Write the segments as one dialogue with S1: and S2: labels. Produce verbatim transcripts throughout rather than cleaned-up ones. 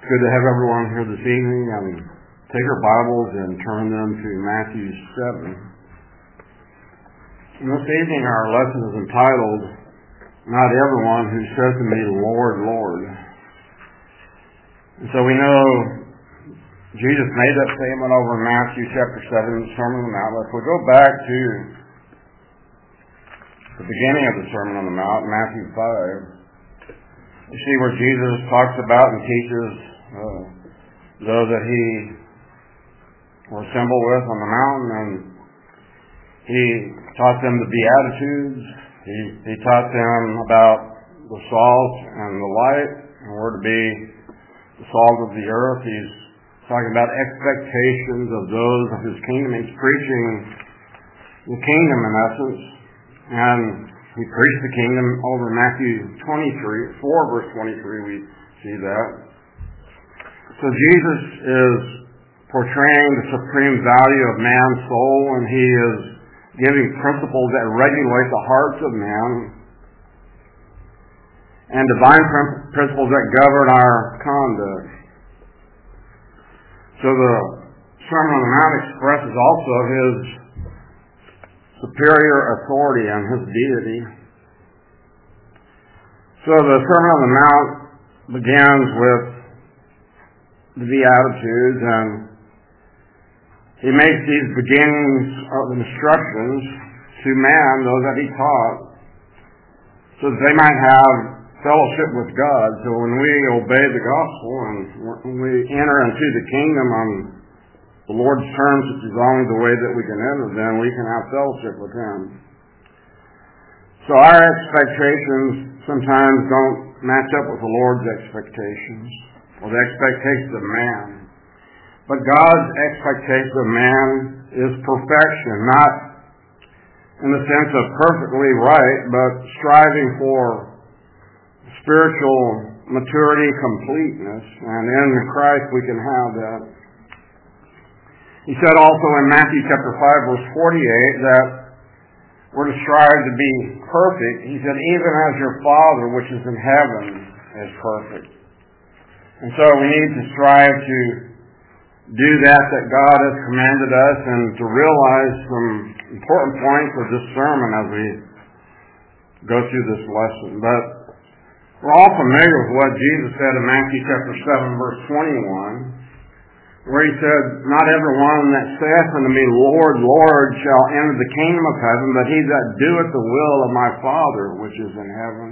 S1: Good to have everyone here this evening. Um, take your Bibles and turn them to Matthew seven. And this evening our lesson is entitled, Not Everyone Who Says to Me, Lord, Lord. And so we know Jesus made that statement over in Matthew chapter seven, the Sermon on the Mount. If we go back to the beginning of the Sermon on the Mount, Matthew five, you see where Jesus talks about and teaches uh, those that he were assembled with on the mountain, and he taught them the Beatitudes. He, he taught them about the salt and the light, and we're to be the salt of the earth. He's talking about expectations of those of his kingdom. He's preaching the kingdom in essence, and he preached the kingdom over Matthew twenty-three, four verse twenty-three, we see that. So Jesus is portraying the supreme value of man's soul, and he is giving principles that regulate the hearts of man, and divine principles that govern our conduct. So the Sermon on the Mount expresses also his superior authority and his deity. So the Sermon on the Mount begins with the Beatitudes, and he makes these beginnings of instructions to man, those that he taught, so that they might have fellowship with God. So when we obey the gospel and when we enter into the kingdom on the Lord's terms, which is only the way that we can enter, then we can have fellowship with him. So our expectations sometimes don't match up with the Lord's expectations, or the expectations of man. But God's expectation of man is perfection, not in the sense of perfectly right, but striving for spiritual maturity, completeness, and in Christ we can have that. He said also in Matthew chapter five, verse forty-eight, that we're to strive to be perfect. He said, even as your Father which is in heaven is perfect. And so we need to strive to do that that God has commanded us, and to realize some important points of this sermon as we go through this lesson. But we're all familiar with what Jesus said in Matthew chapter seven, verse twenty-one, where he said, not everyone that saith unto me, Lord, Lord, shall enter the kingdom of heaven, but he that doeth the will of my Father which is in heaven.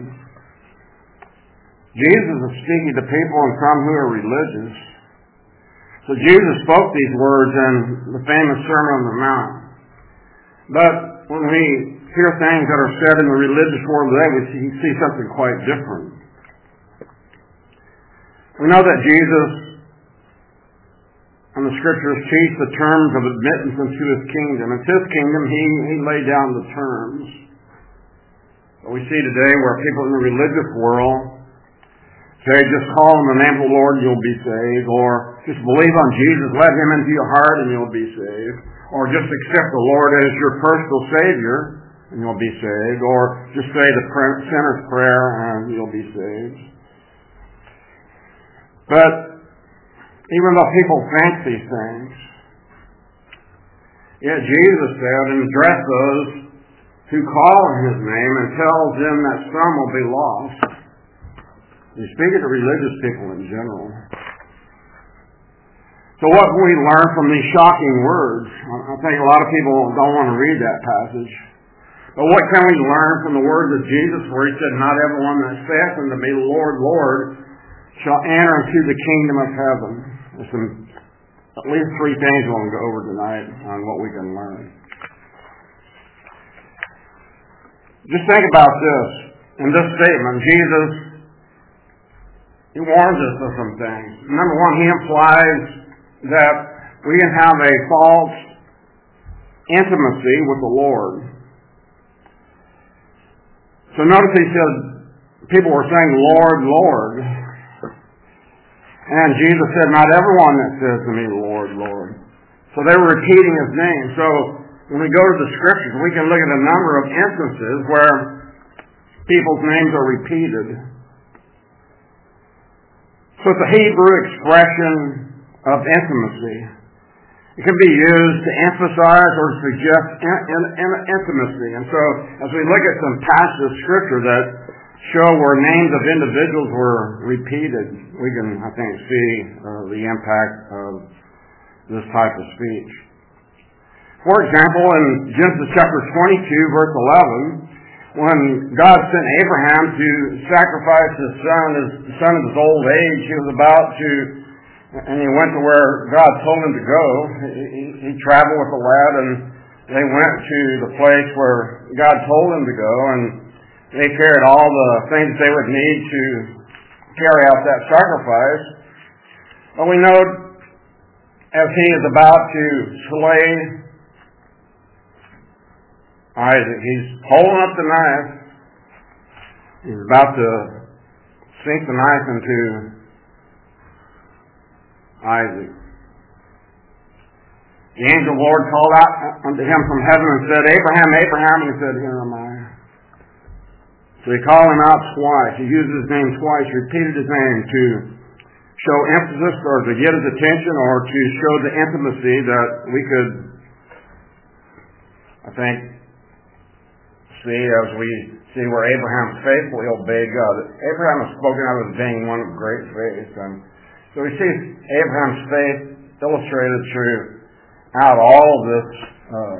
S1: Jesus is speaking to people, and some who are religious. So Jesus spoke these words in the famous Sermon on the Mount. But when we hear things that are said in the religious world today, we see, see something quite different. We know that Jesus and the Scriptures teach the terms of admittance into his kingdom. It's his kingdom. He, he laid down the terms. But we see today where people in the religious world say, just call on the name of the Lord and you'll be saved, or just believe on Jesus, let him into your heart and you'll be saved, or just accept the Lord as your personal Savior and you'll be saved, or just say the sinner's prayer and you'll be saved. But even though people think these things, yet Jesus said, and address those who call on his name, and tells them that some will be lost. He's speaking to religious people in general. So what can we learn from these shocking words? I think a lot of people don't want to read that passage. But what can we learn from the words of Jesus, where he said, not everyone that saith unto me, Lord, Lord, shall enter into the kingdom of heaven? There's some, at least three things I want to go over tonight on what we can learn. Just think about this. In this statement, Jesus, he warns us of some things. Number one, he implies that we can have a false intimacy with the Lord. So notice he said, people were saying, Lord, Lord. And Jesus said, not everyone that says to me, Lord, Lord. So they were repeating his name. So when we go to the Scriptures, we can look at a number of instances where people's names are repeated. So it's a Hebrew expression of intimacy. It can be used to emphasize or suggest in, in, in intimacy. And so as we look at some passages of Scripture that show where names of individuals were repeated, we can, I think, see uh, the impact of this type of speech. For example, in Genesis chapter twenty-two, verse eleven, when God sent Abraham to sacrifice his son, his the son of his old age, he was about to, and he went to where God told him to go. He, he traveled with the lad, and they went to the place where God told him to go, and they carried all the things they would need to carry out that sacrifice. But we know as he is about to slay Isaac, he's holding up the knife. He's about to sink the knife into Isaac. The angel of the Lord called out unto him from heaven and said, Abraham, Abraham, and he said, Here am I. So he called him out twice. He used his name twice, repeated his name to show emphasis or to get his attention or to show the intimacy that we could, I think, see as we see where Abraham faithfully obeyed God. Abraham is spoken of as being one of great faith. And so we see Abraham's faith illustrated throughout all of this uh,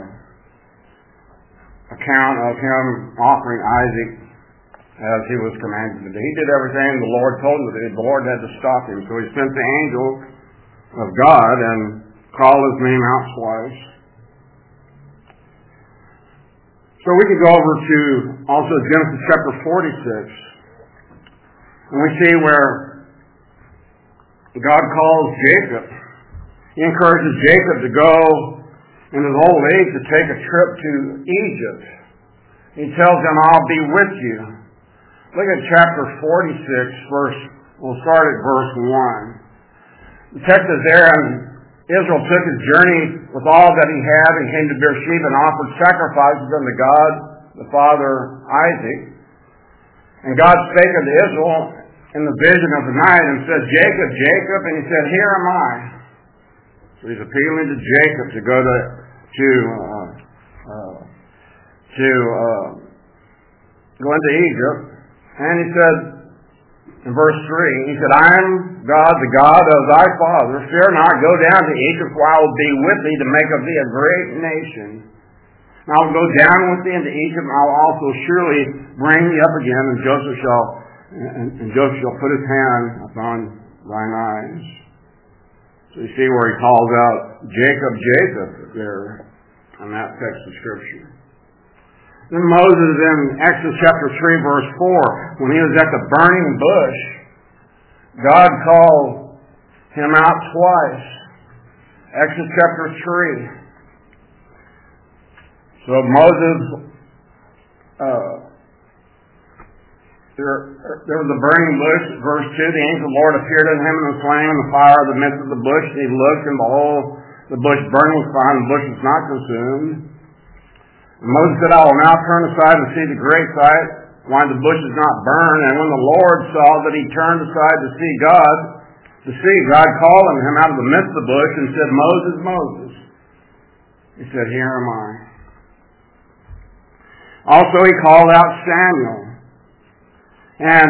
S1: account of him offering Isaac as he was commanded to do. He did everything the Lord told him to do. The Lord had to stop him. So he sent the angel of God and called his name out twice. So we could go over to also Genesis chapter forty-six. And we see where God calls Jacob. He encourages Jacob to go in his old age to take a trip to Egypt. He tells him, I'll be with you. Look at chapter forty-six, verse, we'll start at verse one. The text is there, and Israel took his journey with all that he had and came to Beersheba and offered sacrifices unto God, the father Isaac. And God spake unto Israel in the vision of the night and said, Jacob, Jacob, and he said, Here am I. So he's appealing to Jacob to go to to uh, uh, to uh, go into Egypt. And he said, in verse three, he said, I am God, the God of thy father. Fear not, go down to Egypt, for I will be with thee to make of thee a great nation. And I will go down with thee into Egypt, and I will also surely bring thee up again, and Joseph shall and, and Joseph shall put his hand upon thine eyes. So you see where he calls out Jacob, Jacob there in that text of Scripture. Then Moses in Exodus chapter three, verse four, when he was at the burning bush, God called him out twice. Exodus chapter three. So Moses, uh, there, there was a burning bush, verse two, the angel of the Lord appeared unto him in the flame and the fire of the midst of the bush, and he looked, and behold, the bush burning with fire, and the bush was not consumed. And Moses said, I will now turn aside and see the great sight, why the bush is not burned. And when the Lord saw that he turned aside to see God, to see God called him out of the midst of the bush and said, Moses, Moses. He said, Here am I. Also he called out Samuel. And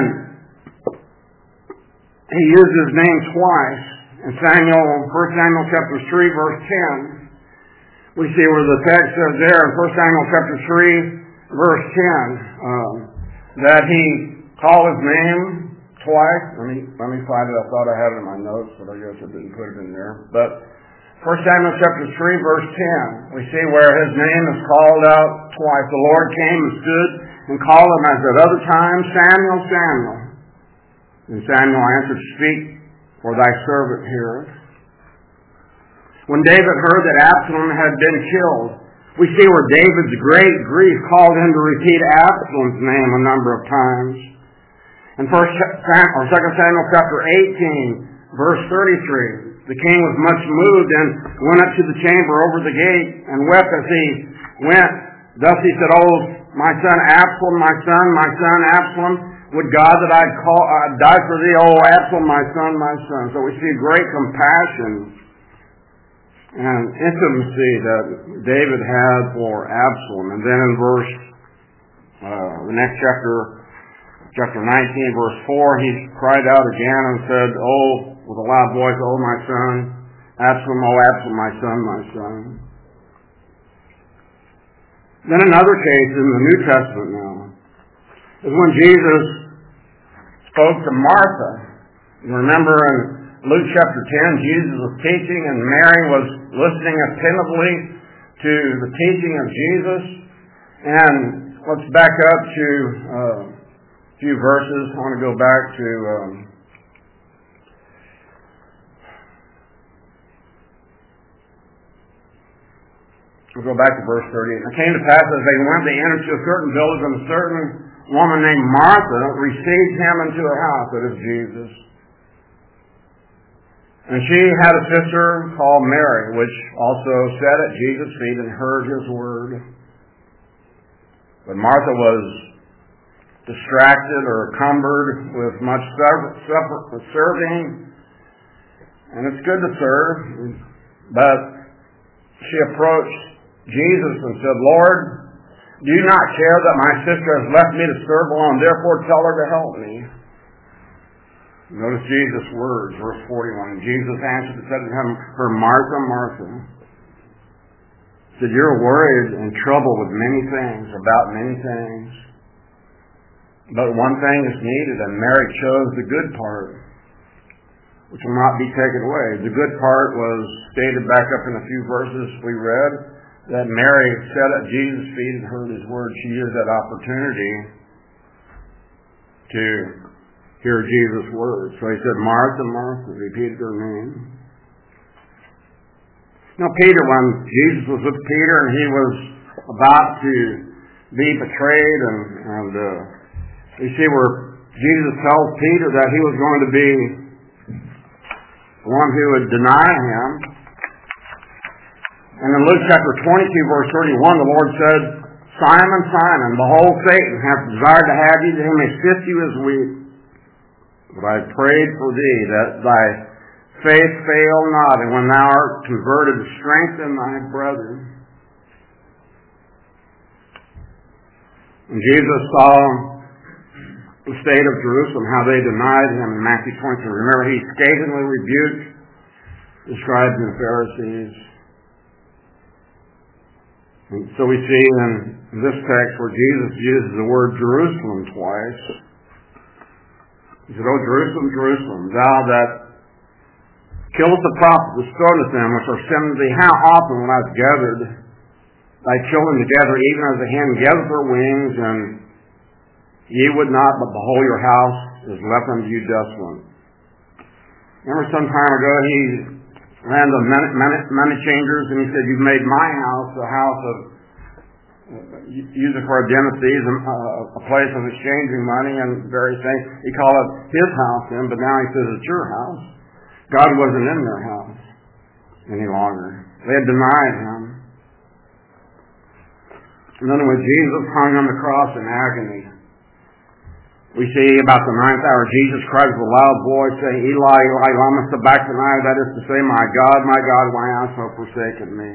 S1: he used his name twice. In Samuel, First Samuel chapter three, verse ten. We see where the text says there in First Samuel chapter three, verse ten, um, that he called his name twice. Let me let me find it. I thought I had it in my notes, but I guess I didn't put it in there. But First Samuel chapter three, verse ten, we see where his name is called out twice. The Lord came and stood and called him as at other times, Samuel, Samuel. And Samuel answered, Speak, for thy servant heareth. When David heard that Absalom had been killed, we see where David's great grief called him to repeat Absalom's name a number of times. In First or Second Samuel chapter eighteen, verse thirty-three, the king was much moved and went up to the chamber over the gate and wept as he went. Thus he said, Oh, my son Absalom, my son, my son Absalom, Would God that I'd call, I'd die for thee, O Absalom, my son, my son. So we see great compassion and intimacy that David had for Absalom. And then in verse, uh, the next chapter, chapter nineteen, verse four, he cried out again and said, Oh, with a loud voice, Oh, my son, Absalom, O Absalom, my son, my son. Then another case in the New Testament now is when Jesus spoke to Martha. You remember in Luke chapter ten, Jesus was teaching and Mary was listening attentively to the teaching of Jesus. And let's back up to uh, a few verses. I want to go back to um, we'll go back to verse thirty. And it came to pass as they went, they entered to a certain village, and a certain woman named Martha received him into her house, that is Jesus. And she had a sister called Mary, which also sat at Jesus' feet and heard his word. But Martha was distracted or cumbered with much serving. And it's good to serve, but she approached Jesus and said, Lord, do you not care that my sister has left me to serve alone? Therefore tell her to help me. Notice Jesus' words, verse forty-one. And Jesus answered and said to him, her Martha, Martha. He said, you're worried and troubled with many things, about many things. But one thing is needed, and Mary chose the good part, which will not be taken away. The good part was stated back up in a few verses we read, that Mary sat at Jesus' feet and heard his word. She used that opportunity to hear Jesus' words. So he said, Martha, Martha, repeated her name. Now Peter, when Jesus was with Peter and he was about to be betrayed, and, and uh, you see where Jesus tells Peter that he was going to be the one who would deny him. And in Luke chapter twenty-two, verse thirty-one, the Lord said, Simon, Simon, behold, Satan hath desired to have you, that he may sift you as wheat. But I prayed for thee, that thy faith fail not, and when thou art converted, strengthen thy brethren. And Jesus saw the state of Jerusalem, how they denied him in Matthew twenty-two. Remember, he scathingly rebuked the scribes and Pharisees. And so we see in this text where Jesus uses the word Jerusalem twice. He said, O Jerusalem, Jerusalem, thou that killest the prophets, and stonest them which are sent unto thee, how often when I've gathered thy children together, even as a hen gathereth her wings, and ye would not, but behold, your house is left unto you desolate. Remember some time ago he ran the money changers, and he said, you've made my house a house of, use it for a den of thieves, a place of exchanging money and various things. He called it his house then, but now he says it's your house. God wasn't in their house any longer. They had denied him. And then when Jesus hung on the cross in agony, we see about the ninth hour, Jesus cried with a loud voice, saying, Eli, Eli, lama sabachthani, that is to say, my God, my God, why hast thou forsaken me?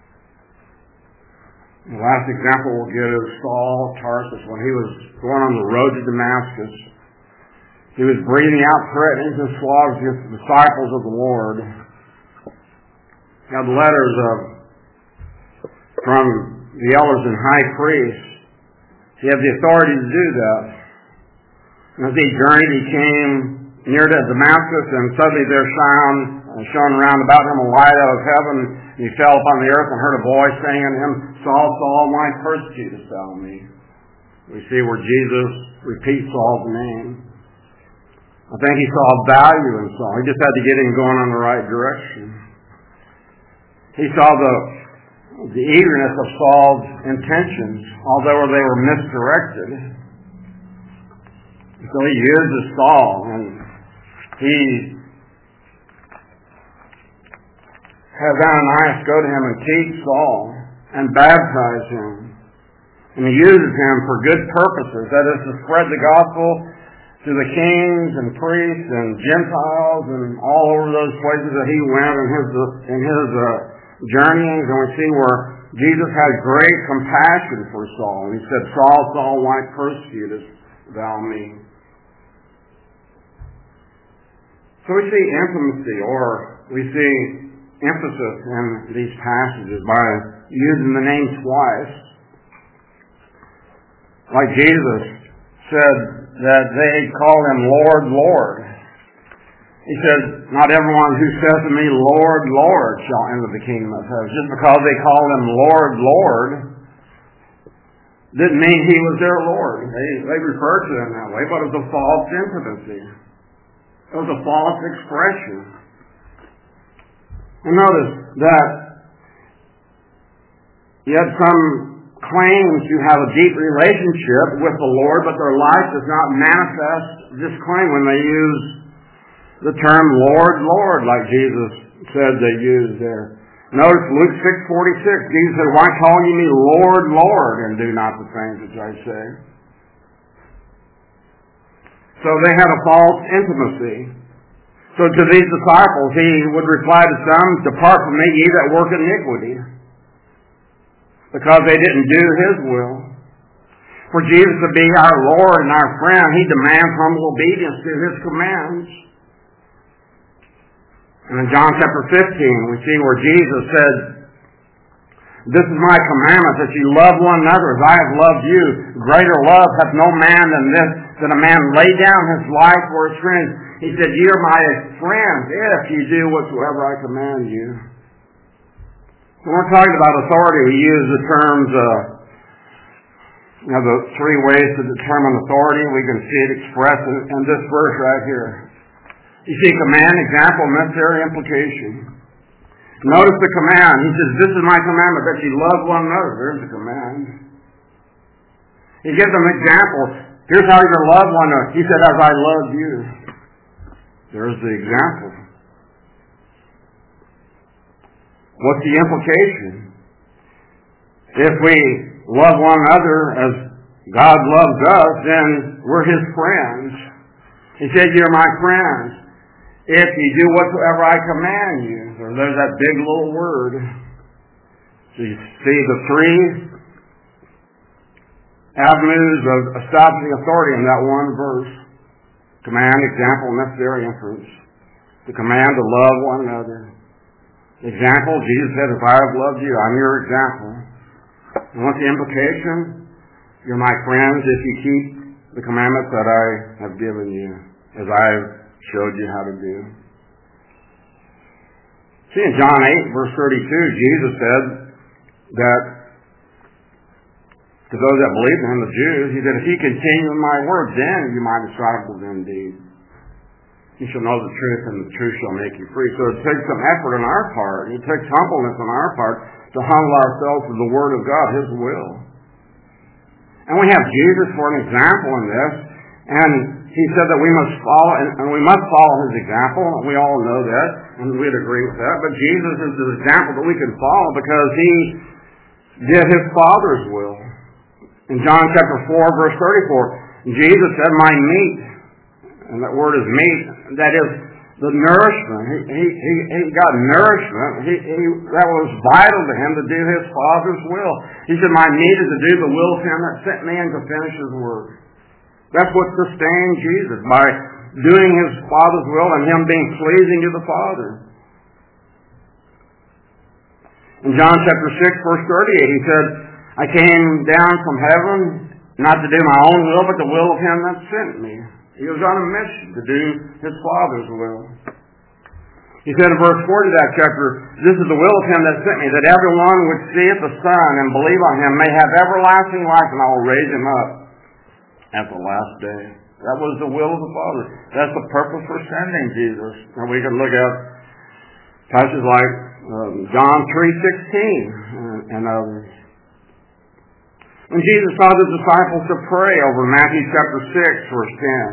S1: The last example we'll get is Saul of Tarsus. When he was going on the road to Damascus, he was breathing out threatenings and slaughters against the disciples of the Lord. Now the letters of, from the elders and high priests, he had the authority to do that. And as he journeyed, he came near to Damascus, and suddenly there shone, uh, shone round about him a light out of heaven. And he fell upon the earth and heard a voice saying unto him, Saul, Saul, why persecutest thou me? We see where Jesus repeats Saul's name. I think he saw value in Saul. He just had to get him going in the right direction. He saw the, the eagerness of Saul's intentions, although they were misdirected. So he uses Saul, and he had Ananias go to him and teach Saul and baptize him. And he uses him for good purposes. That is to spread the gospel to the kings and priests and Gentiles and all over those places that he went in his, in his uh, journeyings. And we see where Jesus had great compassion for Saul. And he said, Saul, Saul, why persecutest thou me? So we see intimacy, or we see emphasis in these passages by using the name twice. Like Jesus said that they call him Lord, Lord. He said, not everyone who says to me, Lord, Lord, shall enter the kingdom of heaven. Just because they called him Lord, Lord, didn't mean he was their Lord. They, they referred to him that way, but it was a false intimacy. It was a false expression. And notice that yet some claim to have a deep relationship with the Lord, but their life does not manifest this claim when they use the term Lord, Lord, like Jesus said they used there. Notice Luke six forty-six, Jesus said, why call ye me Lord, Lord, and do not the things which I say? So they had a false intimacy. So to these disciples, he would reply to some, depart from me, ye that work iniquity, because they didn't do his will. For Jesus to be our Lord and our friend, he demands humble obedience to his commands. And in John chapter fifteen, we see where Jesus said, this is my commandment, that ye love one another as I have loved you. Greater love hath no man than this, that a man lay down his life for his friends. He said, ye are my friends if you do whatsoever I command you. When we're talking about authority, we use the terms, uh, you know, the three ways to determine authority. We can see it expressed in, in this verse right here. You see command, example, necessary, implication. Notice the command. He says, this is my commandment, that you love one another. There's the command. He gives them an example. Here's how you're to love one another. He said, as I love you. There's the example. What's the implication? If we love one another as God loves us, then we're his friends. He said, you're my friends if you do whatsoever I command you. So there's that big little word. So you see the three avenues of establishing authority in that one verse. Command, example, necessary, inference. The command to love one another. Example, Jesus said, if I have loved you, I'm your example. And what's the implication? You're my friends if you keep the commandments that I have given you, as I have showed you how to do. See, in John eight, verse thirty-two, Jesus said that to those that believe in him, the Jews, he said, if ye continue in my word, then you my disciples indeed. You shall know the truth, and the truth shall make you free. So it takes some effort on our part. It takes humbleness on our part to humble ourselves to the Word of God, his will. And we have Jesus for an example in this. And he said that we must follow, and, and we must follow his example. We all know that, and we'd agree with that. But Jesus is the example that we can follow because he did his Father's will. In John chapter four, verse thirty-four, Jesus said, my meat, and that word is meat, that is the nourishment. He, he, he, he got nourishment. He, he, that was vital to him to do his Father's will. He said, my meat is to do the will of him that sent me and to finish his work. That's what sustained Jesus, by doing his Father's will and him being pleasing to the Father. In John chapter six, verse thirty-eight, he said, I came down from heaven not to do my own will, but the will of him that sent me. He was on a mission to do his Father's will. He said in verse forty of that chapter, this is the will of him that sent me, that everyone which seeth the Son and believe on him may have everlasting life, and I will raise him up at the last day. That was the will of the Father. That's the purpose for sending Jesus. And we can look at passages like um, John three sixteen and, and others. When Jesus taught his disciples to pray over Matthew chapter six, verse ten,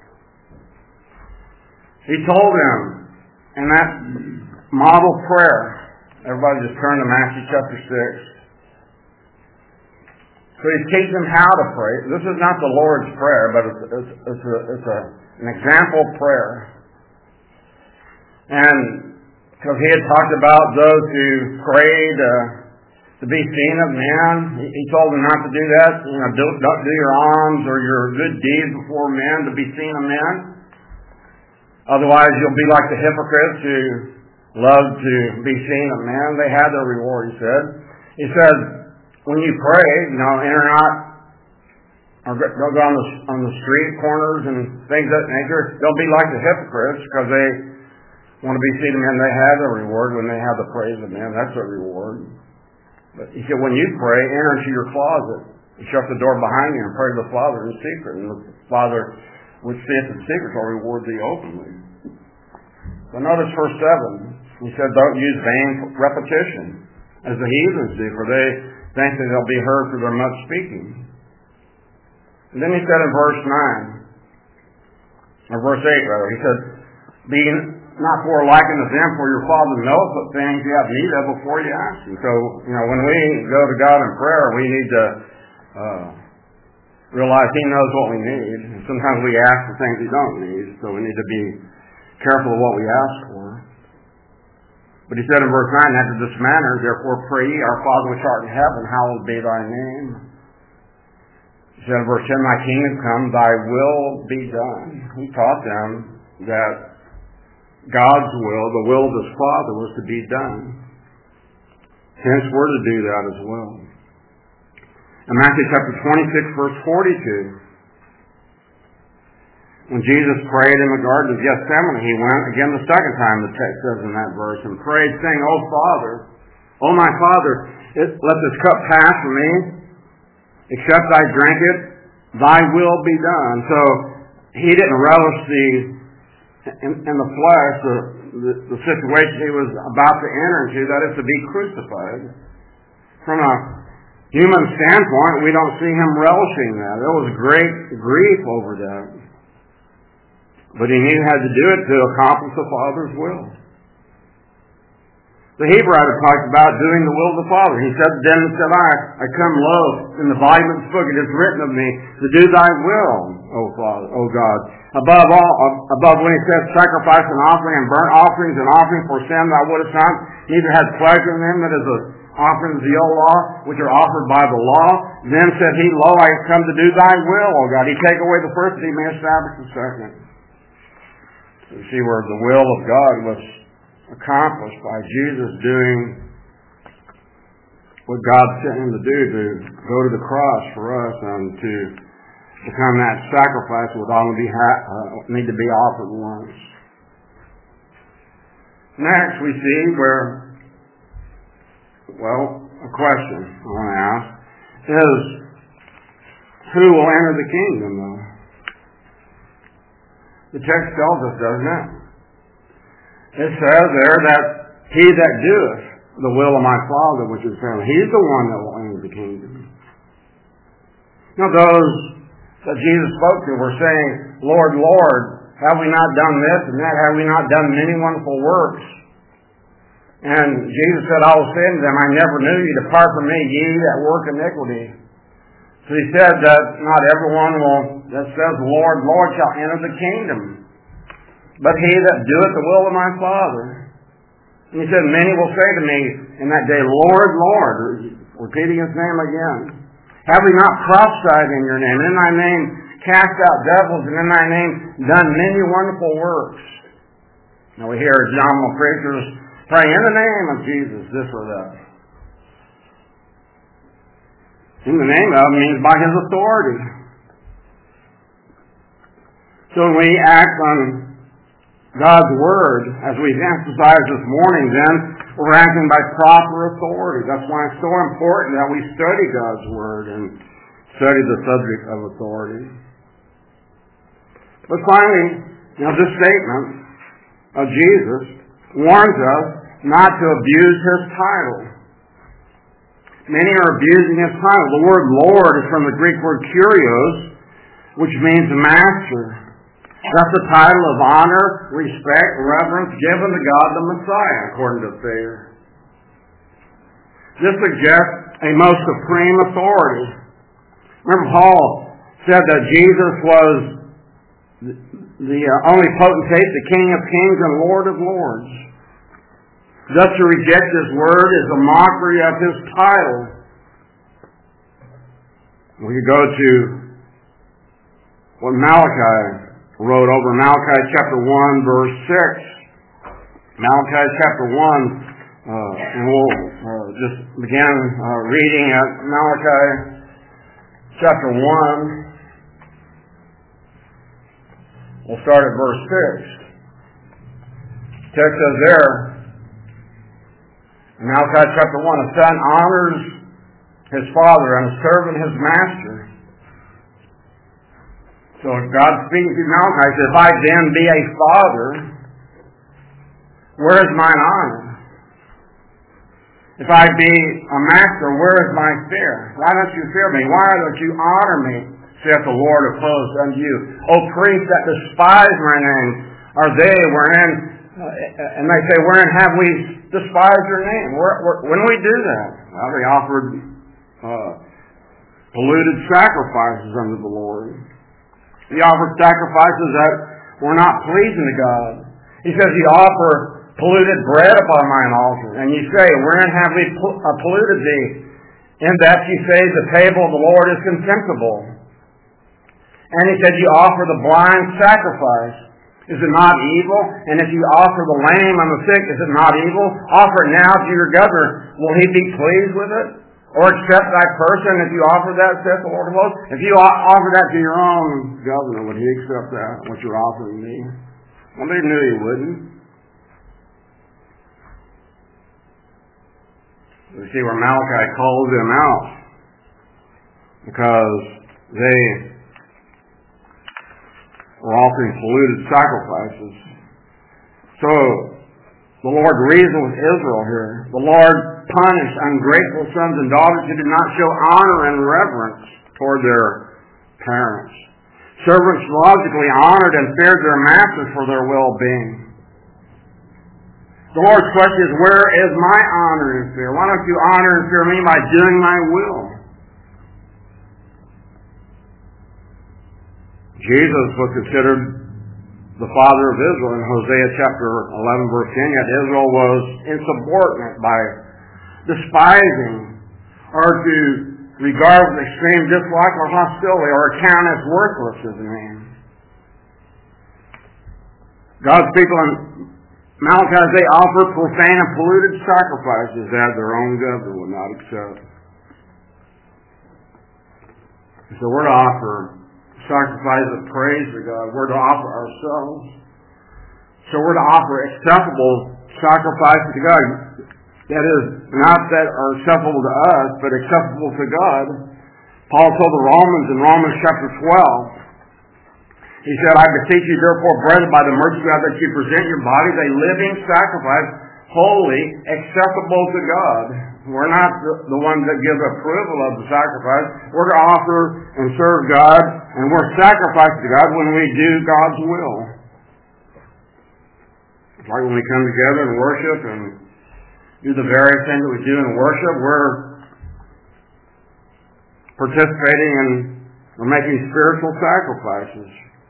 S1: he told them in that model prayer, everybody just turn to Matthew chapter six. So he's teaching them how to pray. This is not the Lord's Prayer, but it's, it's, it's, a, it's a, an example prayer. And because he had talked about those who prayed uh, to be seen of men, he, he told them not to do that. You know, don't, don't do your alms or your good deeds before men to be seen of men. Otherwise, you'll be like the hypocrites who love to be seen of men. They had their reward, he said. He said, when you pray, you know, enter not, or don't go on the, on the street corners and things of that nature. Don't be like the hypocrites, because they want to be seen of men. They have their reward when they have the praise of men. That's their reward. But he said, when you pray, enter into your closet and shut the door behind you and pray to the Father in secret. And the Father which seeth in secret will reward thee openly. So notice verse seven. He said, don't use vain repetition, as the heathens do, for they think that they'll be heard for their much speaking. And then he said in verse nine, or verse eight rather, he said, be not more likened to them, for your Father knows what things you have need of before you ask him. So, you know, when we go to God in prayer, we need to uh, realize he knows what we need. And sometimes we ask for things we don't need, so we need to be careful of what we ask for. But he said in verse nine, after this manner, therefore pray ye, our Father which art in heaven, hallowed be thy name. He said in verse ten, thy kingdom come, thy will be done. He taught them that God's will, the will of his Father, was to be done. Hence, we're to do that as well. In Matthew chapter twenty-six, verse forty-two, when Jesus prayed in the Garden of Gethsemane, he went again the second time, the text says in that verse, and prayed, saying, O Father, O my Father, it, let this cup pass from me, except I drink it, thy will be done. So he didn't relish the, in, in the flesh, the, the, the situation he was about to enter into, that is to be crucified. From a human standpoint, we don't see him relishing that. There was great grief over that. But he knew how to do it to accomplish the Father's will. The Hebrew writer talks about doing the will of the Father. He said, then said I, I come low in the volume of this book. It is written of me to do thy will, O Father, O God. Above all, above when he said, sacrifice and offering and burnt offerings and offering for sin thou wouldest not, neither had pleasure in them that is a offerings of the old law, which are offered by the law. Then said he, lo, I have come to do thy will, O God. He take away the first, that he may establish the second. You see where the will of God was accomplished by Jesus doing what God sent him to do, to go to the cross for us and to become that sacrifice that would only be ha- uh, need to be offered once. Next, we see where, well, a question I want to ask is, who will enter the kingdom, though? The text tells us, doesn't it? It says there that he that doeth the will of my Father which is in heaven, he's the one that will enter the kingdom. Now those that Jesus spoke to were saying, Lord, Lord, have we not done this and that? Have we not done many wonderful works? And Jesus said, I will say unto them, I never knew you. Depart from me, ye that work iniquity. So he said that not everyone will, that says, Lord, Lord, shall enter the kingdom, but he that doeth the will of my Father. And he said, many will say to me in that day, Lord, Lord, repeating his name again, have we not prophesied in your name, and in thy name cast out devils, and in thy name done many wonderful works? Now we hear nominal preachers pray in the name of Jesus, this or that. In the name of means by his authority. So when we act on God's word, as we've emphasized this morning, then we're acting by proper authority. That's why it's so important that we study God's word and study the subject of authority. But finally, you know, this statement of Jesus warns us not to abuse his title. Many are abusing his title. The word Lord is from the Greek word kurios, which means master. That's a title of honor, respect, reverence given to God the Messiah, according to Thayer. This suggests a most supreme authority. Remember, Paul said that Jesus was the uh, only potentate, the King of kings and Lord of lords. Thus to reject His word is a mockery of His title. We could go to what Malachi wrote over Malachi chapter one, verse six. Malachi chapter one, uh, and we'll uh, just begin uh, reading at Malachi chapter one. We'll start at verse six. The text says there, in Malachi chapter one, a son honors his father and a servant his master. So God speaking through Malachi says, if I then be a father, where is mine honor? If I be a master, where is my fear? Why don't you fear me? Why don't you honor me, saith the Lord of hosts unto you? O priests that despise my name, are they wherein, uh, and they say, wherein have we despised your name? Where, where, when do we do that? Well, they offered uh, polluted sacrifices unto the Lord. He offered sacrifices that were not pleasing to God. He says, you offer polluted bread upon mine altar. And you say, wherein have we polluted thee? In that you say, the table of the Lord is contemptible. And he said, you offer the blind sacrifice. Is it not evil? And if you offer the lame and the sick, is it not evil? Offer it now to your governor. Will he be pleased with it? Or accept thy person if you offer that, saith the Lord of hosts? If you offer that to your own governor, would he accept that, what you're offering me? Well, they knew he wouldn't. You see where Malachi calls them out because they were offering polluted sacrifices. So the Lord reasoned with Israel here. The Lord punished ungrateful sons and daughters who did not show honor and reverence toward their parents. Servants logically honored and feared their masters for their well-being. The Lord's question is, where is my honor and fear? Why don't you honor and fear me by doing my will? Jesus was considered the father of Israel in Hosea chapter eleven, verse ten. Yet Israel was insubordinate by despising or to regard with extreme dislike or hostility or account as worthless as a man. God's people in Malachi, they offer profane and polluted sacrifices that their own governor would not accept. So we're to offer sacrifice of praise to God. We're to offer ourselves. So we're to offer acceptable sacrifices to God. That is, not that are acceptable to us, but acceptable to God. Paul told the Romans in Romans chapter twelve, he said, I beseech you therefore, brethren, by the mercy of God, that you present your bodies a living sacrifice, holy, acceptable to God. We're not the, the ones that give approval of the sacrifice. We're to offer and serve God, and we're sacrificed to God when we do God's will. It's like when we come together and worship and do the very thing that we do in worship, we're participating in, we're making spiritual sacrifices.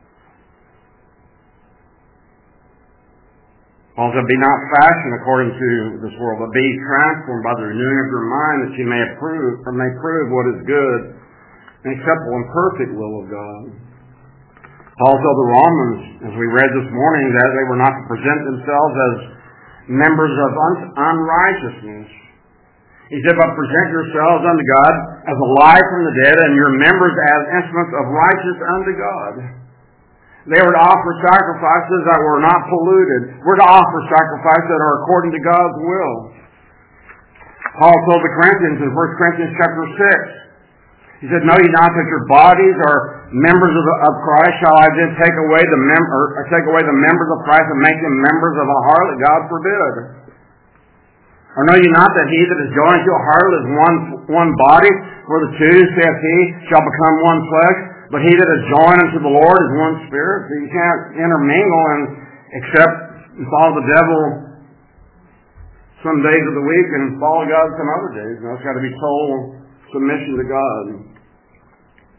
S1: Paul said, be not fashioned according to this world, but be transformed by the renewing of your mind, that you may approve, or may prove what is good and acceptable and perfect will of God. Paul told the Romans, as we read this morning, that they were not to present themselves as members of un- unrighteousness. He said, but present yourselves unto God as alive from the dead, and your members as instruments of righteousness unto God. They were to offer sacrifices that were not polluted. We're to offer sacrifices that are according to God's will. Paul told the Corinthians in First Corinthians chapter six, he said, know ye not that your bodies are members of, of Christ? Shall I then take away the mem- or take away the members of Christ and make them members of a harlot? God forbid. Or know ye not that he that is joined to a harlot is one one body? For the two, saith he, shall become one flesh. But he that is joined unto the Lord is one spirit. So you can't intermingle and accept and follow the devil some days of the week and follow God some other days. No, it's got to be total submission to God.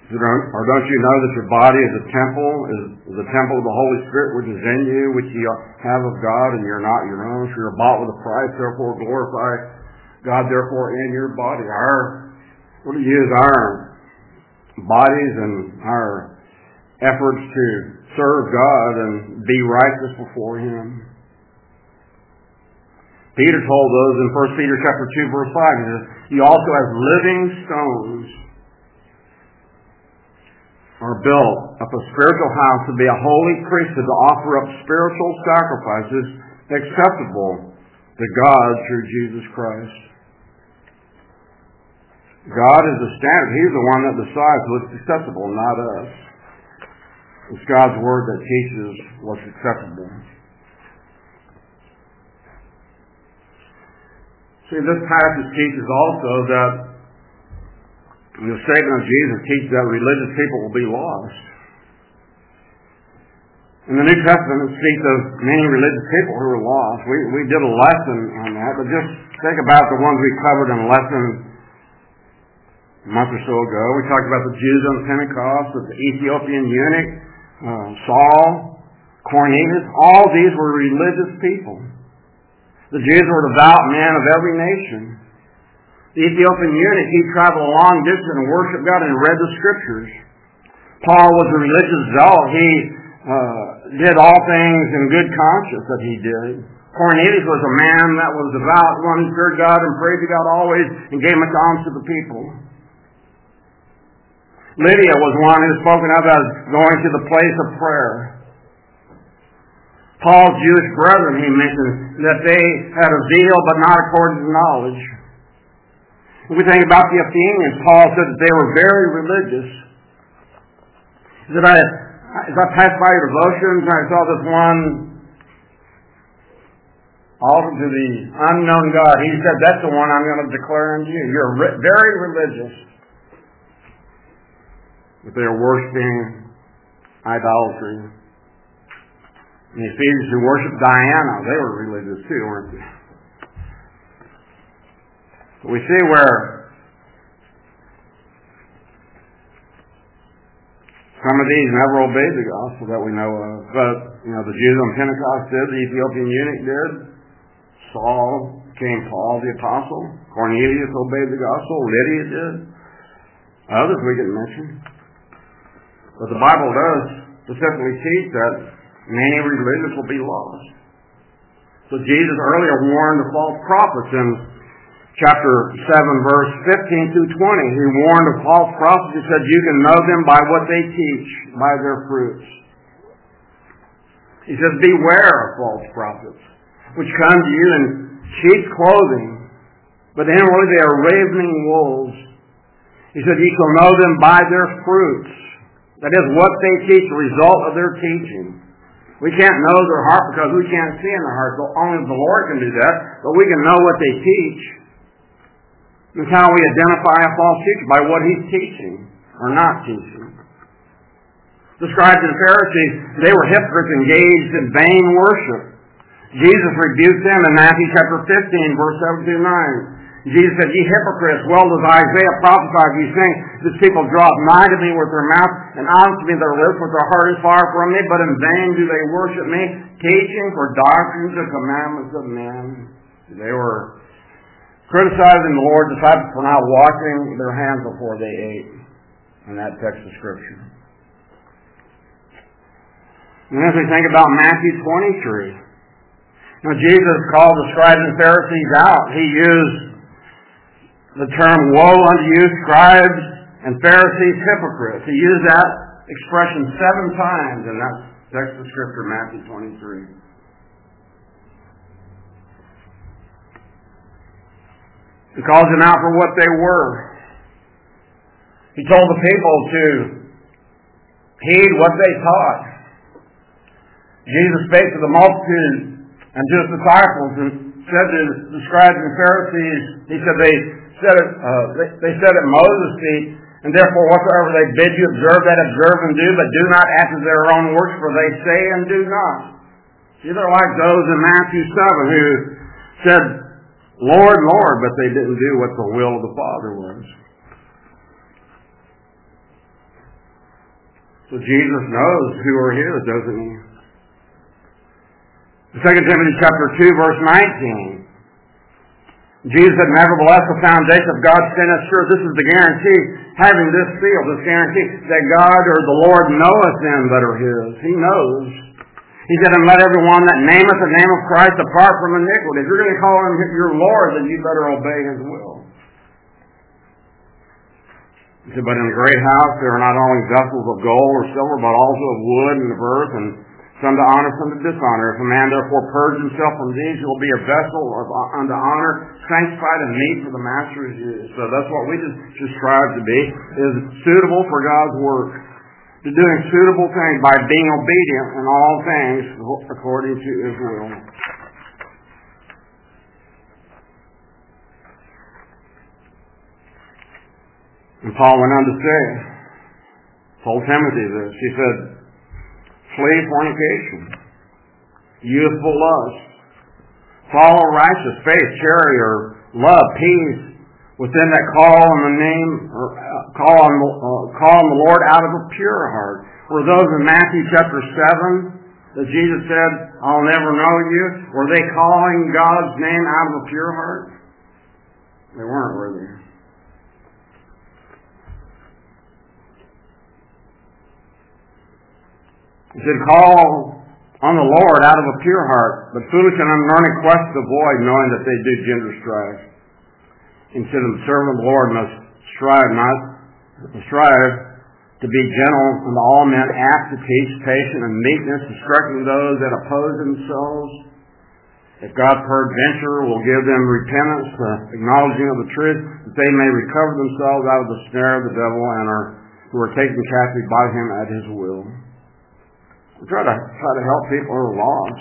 S1: Or don't you know that your body is a temple, is, is a temple of the Holy Spirit which is in you, which you have of God, and you're not your own? So you're bought with a price, therefore glorify God, therefore, in your body. Our, what do you use our bodies and our efforts to serve God and be righteous before Him? Peter told those in First Peter chapter two, verse five, he says, you also as living stones are built up a spiritual house to be a holy priesthood, to offer up spiritual sacrifices acceptable to God through Jesus Christ. God is the standard. He's the one that decides what's acceptable, not us. It's God's Word that teaches what's acceptable. See, this passage teaches also that the statement of Jesus teaches that religious people will be lost. In the New Testament, it speaks of many religious people who are lost. We, we did a lesson on that, but just think about the ones we covered in a lesson a month or so ago. We talked about the Jews on Pentecost, the Ethiopian eunuch, uh, Saul, Cornelius. All these were religious people. The Jews were devout men of every nation. The Ethiopian eunuch, he traveled a long distance and worshiped God and read the Scriptures. Paul was a religious zealot. He uh, did all things in good conscience that he did. Cornelius was a man that was devout, one who feared God and prayed to God always and gave much alms to the people. Lydia was one who is spoken of as going to the place of prayer. Paul's Jewish brethren, he mentioned that they had a zeal but not according to knowledge. If we think about the Athenians, Paul said that they were very religious. He said, I, as I passed by your devotions, I saw this one altar to the unknown God. He said, that's the one I'm going to declare unto you. You're re- very religious. But they are worshiping idolatry. And the Ephesians who worshiped Diana, they were religious too, weren't they? But we see where some of these never obeyed the gospel that we know of. But, you know, the Jews on Pentecost did, the Ethiopian eunuch did, Saul became Paul the apostle, Cornelius obeyed the gospel, Lydia did, others we didn't mention. But the Bible does specifically teach that many religious will be lost. So Jesus earlier warned the false prophets in chapter seven, verse fifteen through twenty. He warned of false prophets. He said, you can know them by what they teach, by their fruits. He says, beware of false prophets, which come to you in sheep's clothing, but inwardly they are ravening wolves. He said, you shall know them by their fruits. That is, what they teach, the result of their teaching. We can't know their heart because we can't see in their heart. So only the Lord can do that. But we can know what they teach. That's how we identify a false teacher, by what he's teaching or not teaching. The scribes and Pharisees, they were hypocrites engaged in vain worship. Jesus rebuked them in Matthew chapter fifteen, verse seven through nine. Jesus said, ye hypocrites, well does Isaiah prophesy of you, saying, this people draw nigh to me with their mouth, and honest to me their lips, but their heart is far from me, but in vain do they worship me, teaching for doctrines the commandments of men. They were criticizing the Lord's disciples for not washing their hands before they ate, in that text of Scripture. And as we think about Matthew twenty-three, now Jesus called the scribes and Pharisees out. He used the term, woe unto you, scribes and Pharisees, hypocrites. He used that expression seven times in that text of Scripture, Matthew twenty-three. He calls them out for what they were. He told the people to heed what they taught. Jesus spake to the multitude and to his disciples and said to the scribes and Pharisees, he said they said it, uh, they, they said at Moses' feet, and therefore whatsoever they bid you observe, that observe and do, but do not after their own works, for they say and do not. See, they're like those in Matthew seven who said, Lord, Lord, but they didn't do what the will of the Father was. So Jesus knows who are his, doesn't he? Second Timothy chapter two, verse nineteen. Jesus said, nevertheless, the foundation of God standeth sure. This is the guarantee, having this seal, this guarantee, that God or the Lord knoweth them that are his. He knows. He said, and let everyone that nameth the name of Christ depart from iniquity. If you're going to call him your Lord, then you better obey his will. He said, but in a great house there are not only vessels of gold or silver, but also of wood and of earth, and some to honor, some to dishonor. If a man therefore purge himself from these, he will be a vessel of, unto honor, sanctified and meet for the master's use. So that's what we just, just strive to be, is suitable for God's work. To doing suitable things by being obedient in all things according to his will. And Paul went on to say, told Timothy this, he said, flee fornication, youthful lust, follow righteous faith, charity, or love, peace, within that call on the name, or uh, call on the, uh, call on the Lord out of a pure heart. Were those in Matthew chapter seven that Jesus said, I'll never know you? Were they calling God's name out of a pure heart? They weren't, were they? He said, call on the Lord out of a pure heart, but foolish and unlearned quest avoid, knowing that they do gender strife. Instead of the servant of the Lord must strive not strive to be gentle unto all men, apt to teach, patient and meekness, instructing those that oppose themselves. If God peradventure will give them repentance, the acknowledging of the truth, that they may recover themselves out of the snare of the devil and are who are taken captive by him at his will. We try to try to help people who are lost.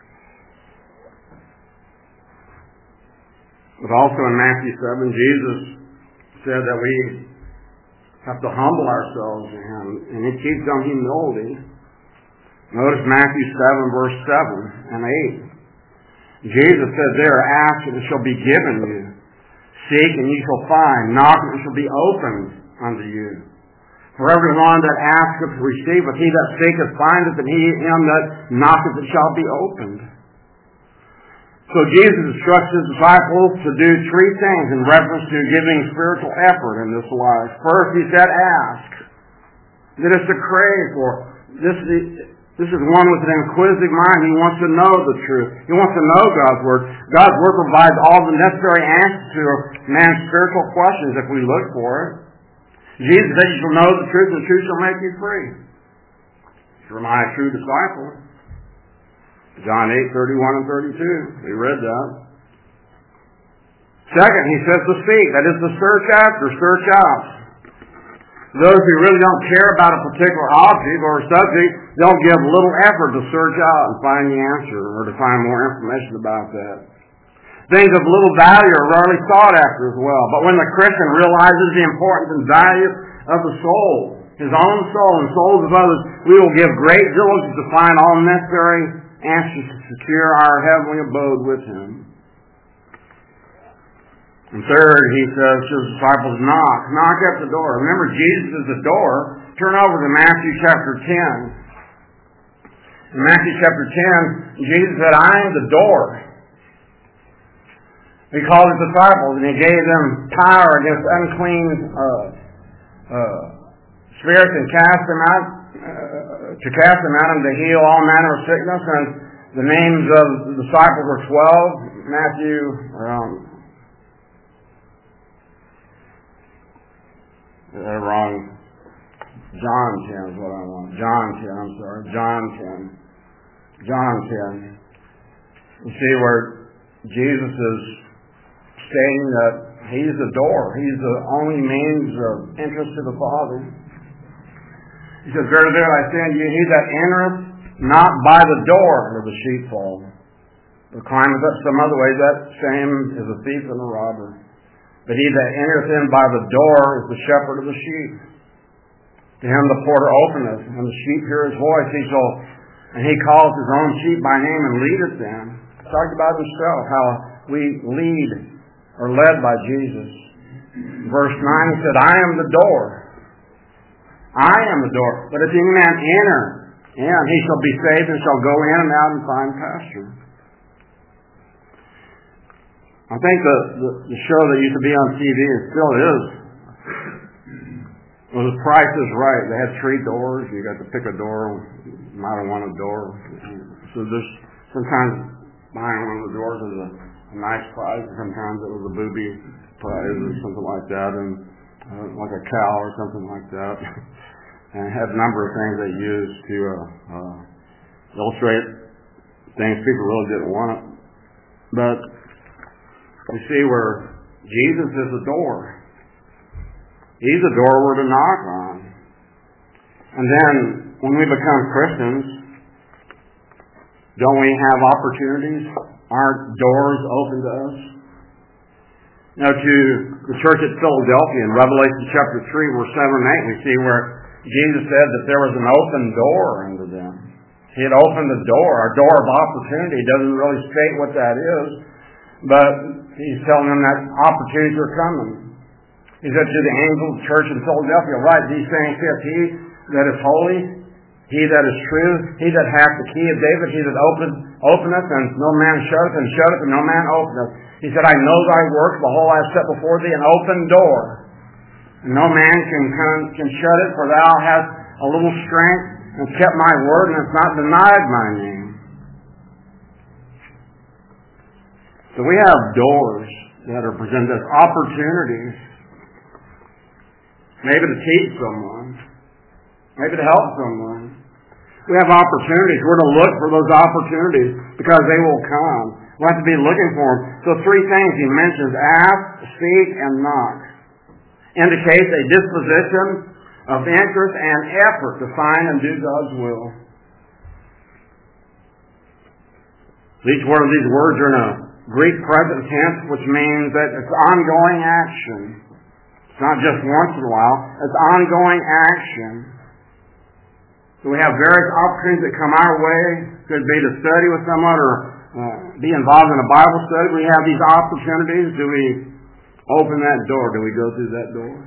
S1: But also in Matthew seven, Jesus said that we have to humble ourselves to him, and he keeps on humility. Notice Matthew seven, verse seven and eight. Jesus said there, ask and it shall be given you. Seek and ye shall find. Knock and it shall be opened unto you. For everyone that asketh receiveth, he that seeketh findeth, and he him that knocketh it shall be opened. So Jesus instructs his disciples to do three things in reference to giving spiritual effort in this life. First, he said, ask. That is to crave for. This, this is one with an inquisitive mind. He wants to know the truth. He wants to know God's Word. God's Word provides all the necessary answers to man's spiritual questions if we look for it. Jesus said, you shall know the truth, and the truth shall make you free. You're my true disciple. John eight, thirty-one and thirty-two. We read that. Second, he says to seek. That is to search after, search out. Those who really don't care about a particular object or subject, they'll give little effort to search out and find the answer or to find more information about that. Things of little value are rarely sought after as well. But when the Christian realizes the importance and value of the soul, his own soul and souls of others, we will give great diligence to find all necessary answers to secure our heavenly abode with him. And third, he says to his disciples, knock. Knock at the door. Remember, Jesus is the door. Turn over to Matthew chapter ten. In Matthew chapter ten, Jesus said, I am the door. He called his disciples and he gave them power against unclean uh, uh, spirits and cast them out, uh, to cast them out and to heal all manner of sickness. And the names of the disciples are twelve. Matthew, um, uh, wrong. John ten is what I want. John ten, I'm sorry. John ten. John ten. You see where Jesus is stating that he's the door. He's the only means of entrance to the Father. He says, verily, verily, I say unto you, he that entereth not by the door into the sheepfold, but climbeth up some other way, that same is a thief and a robber. But he that entereth in by the door is the shepherd of the sheep. To him the porter openeth, and the sheep hear his voice. He shall, and he calls his own sheep by name and leadeth them. He talked about himself, how we lead or led by Jesus. Verse nine, he said, I am the door. I am the door. But if any man enter in, he shall be saved and shall go in and out and find pasture. I think the, the, the show that used to be on T V, and still is, was Price is Right. They had three doors. You got to pick a door. You might have won a door. So there's sometimes buying one of the doors was a, a nice prize, and sometimes it was a booby prize or something like that, and uh, like a cow or something like that. And it had a number of things they used to uh, uh, illustrate things people really didn't want. But we see where Jesus is the door. He's a door we're to knock on. And then when we become Christians, don't we have opportunities? Aren't doors open to us? Now to the church at Philadelphia in Revelation chapter three, verse seven and eight, we see where Jesus said that there was an open door unto them. He had opened the door, a door of opportunity. He doesn't really state what that is, but he's telling them that opportunities are coming. He said to the angel of the church in Philadelphia, "Write these things saith he that is holy, he that is true, he that hath the key of David, he that openeth, openeth, and no man shutteth, and shutteth, and no man openeth. He said, I know thy works, behold, I have set before thee an open door. And no man can come, can shut it, for thou hast a little strength, and kept my word, and hast not denied my name." So we have doors that are presented as opportunities, maybe to teach someone, maybe to help someone. We have opportunities. We're to look for those opportunities because they will come. We'll have to be looking for them. So three things he mentions: ask, seek, and knock. Indicates a disposition of interest and effort to find and do God's will. Each one of these words are in a Greek present tense, which means that it's ongoing action. It's not just once in a while. It's ongoing action. So we have various opportunities that come our way. Could be to study with someone or uh, be involved in a Bible study. We have these opportunities. Do we open that door? Do we go through that door?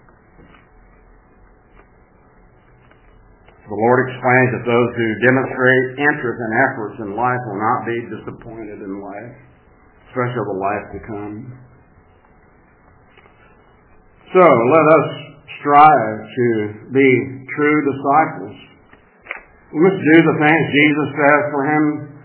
S1: The Lord explains that those who demonstrate interest and efforts in life will not be disappointed in life, especially the life to come. So let us strive to be true disciples. We must do the things Jesus says for him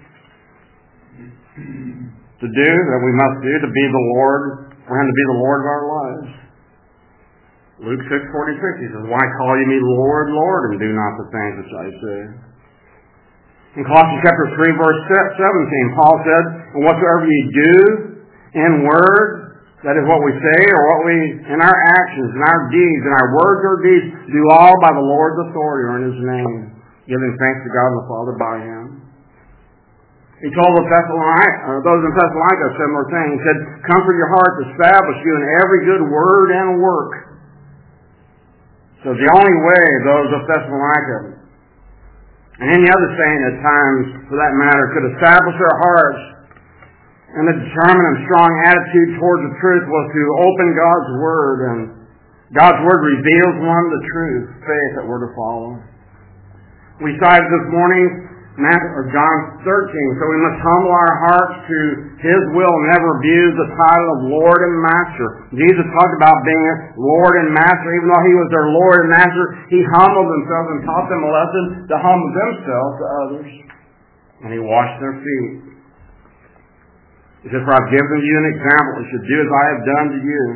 S1: to do, that we must do to be the Lord, for him to be the Lord of our lives. Luke six forty-six, he says, "Why call ye me Lord, Lord, and do not the things which I say?" In Colossians chapter three, verse seventeen, Paul said, "And whatsoever ye do in word," that is what we say or what we, in our actions, in our deeds, in our words or deeds, do all by the Lord's authority or in his name, giving thanks to God the Father by him. He told the Thessalonians, uh, those in Thessalonica a similar thing. He said, "Comfort your hearts, establish you in every good word and work." So the only way those of Thessalonica, and any other saint at times for that matter, could establish their hearts and a determined and strong attitude towards the truth was to open God's Word, and God's Word reveals one the truth, faith that we're to follow. We cited this morning Matthew, or John thirteen, so we must humble our hearts to his will and never abuse the title of Lord and Master. Jesus talked about being Lord and Master. Even though he was their Lord and Master, he humbled himself and taught them a lesson to humble themselves to others. And he washed their feet. He said, "For I've given you an example. You should do as I have done to you."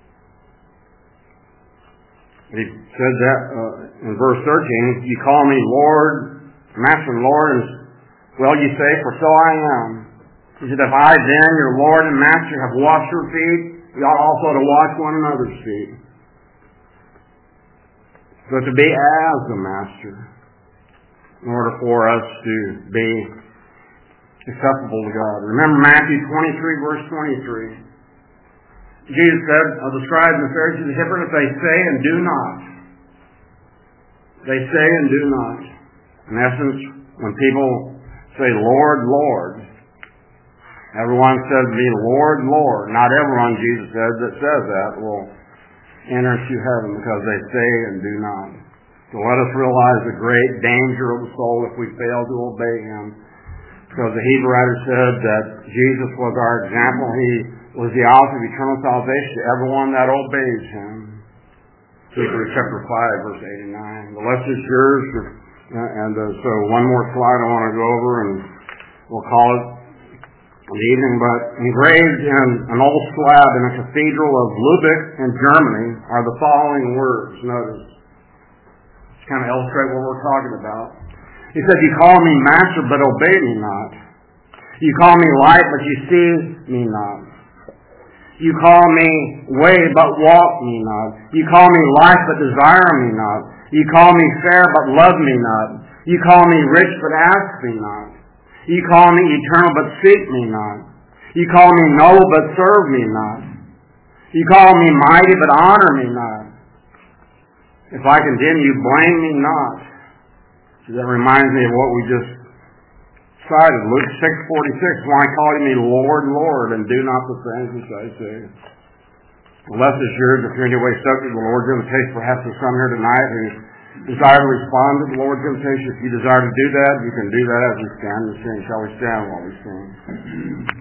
S1: And he said that uh, in verse thirteen, "You call me Lord, Master and Lord, and well you say, for so I am." He said, "If I then, your Lord and Master, have washed your feet, you ought also to wash one another's feet." So to be as the Master, in order for us to be acceptable to God. Remember Matthew twenty-three, verse twenty-three. Jesus said of the scribes and the Pharisees, the hypocrites, they say and do not. They say and do not. In essence, when people say, "Lord, Lord," everyone says to be "Lord, Lord." Not everyone, Jesus says, that says that will enter into heaven because they say and do not. So let us realize the great danger of the soul if we fail to obey Him. Because the Hebrew writer said that Jesus was our example. He was the author of eternal salvation to everyone that obeys Him. Hebrews chapter five, verse eighty-nine. The lesson is yours. And uh, so one more slide I want to go over, and we'll call it the evening. But engraved in an old slab in a cathedral of Lübeck in Germany are the following words. Notice. To kind of illustrate what we're talking about. He said, "You call me master, but obey me not. You call me light, but you see me not. You call me way, but walk me not. You call me life, but desire me not. You call me fair, but love me not. You call me rich, but ask me not. You call me eternal, but seek me not. You call me noble, but serve me not. You call me mighty, but honor me not. If I condemn you, blame me not." So that reminds me of what we just cited, Luke six forty-six. "Why call you me Lord, Lord, and do not the things which I say?" Unless it's yours, if you're in any way subject to the Lord's invitation, perhaps there's some here tonight who desire to respond to the Lord's invitation. If you desire to do that, you can do that as we stand and sing. Shall we stand while we sing?